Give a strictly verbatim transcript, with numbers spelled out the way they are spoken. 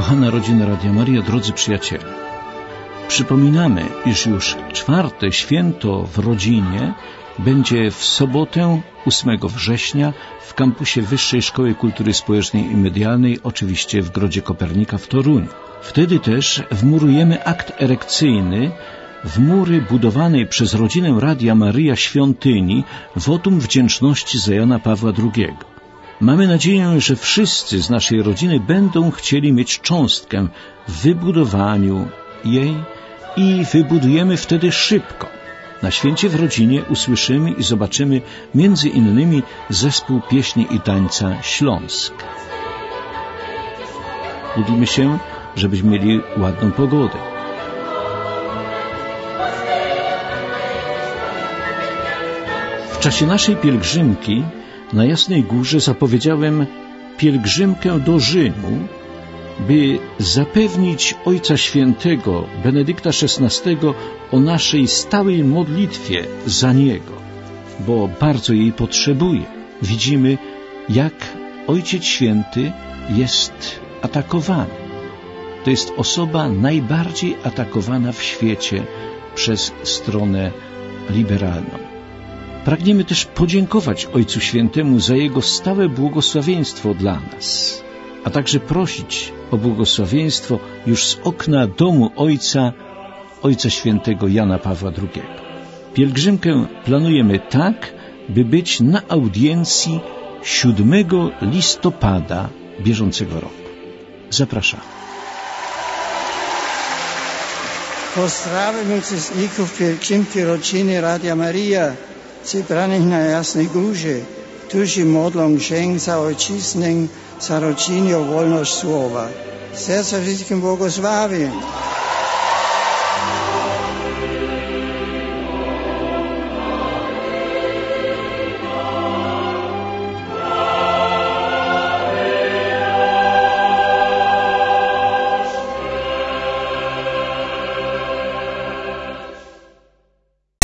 Kochana rodzina Radia Maria, drodzy przyjaciele, przypominamy, iż już czwarte święto w rodzinie będzie w sobotę ósmego września w kampusie Wyższej Szkoły Kultury Społecznej i Medialnej, oczywiście w Grodzie Kopernika w Toruniu. Wtedy też wmurujemy akt erekcyjny w mury budowanej przez rodzinę Radia Maria świątyni wotum wdzięczności za Jana Pawła drugiego. Mamy nadzieję, że wszyscy z naszej rodziny będą chcieli mieć cząstkę w wybudowaniu jej i wybudujemy wtedy szybko. Na święcie w rodzinie usłyszymy i zobaczymy między innymi zespół pieśni i tańca Śląsk. Módlmy się, żebyśmy mieli ładną pogodę. W czasie naszej pielgrzymki na Jasnej Górze zapowiedziałem pielgrzymkę do Rzymu, by zapewnić Ojca Świętego Benedykta szesnastego o naszej stałej modlitwie za Niego, bo bardzo jej potrzebuje. Widzimy, jak Ojciec Święty jest atakowany. To jest osoba najbardziej atakowana w świecie przez stronę liberalną. Pragniemy też podziękować Ojcu Świętemu za Jego stałe błogosławieństwo dla nas, a także prosić o błogosławieństwo już z okna domu Ojca, Ojca Świętego Jana Pawła drugiego. Pielgrzymkę planujemy tak, by być na audiencji siódmego listopada bieżącego roku. Zapraszamy. Pozdrawiam uczestników pielgrzymki rodziny Radia Maria, zebranych na Jasnej Górze, którzy modlą się za ojczyznę, za rodzinę, o wolność słowa. Serce wszystkim błogosławię.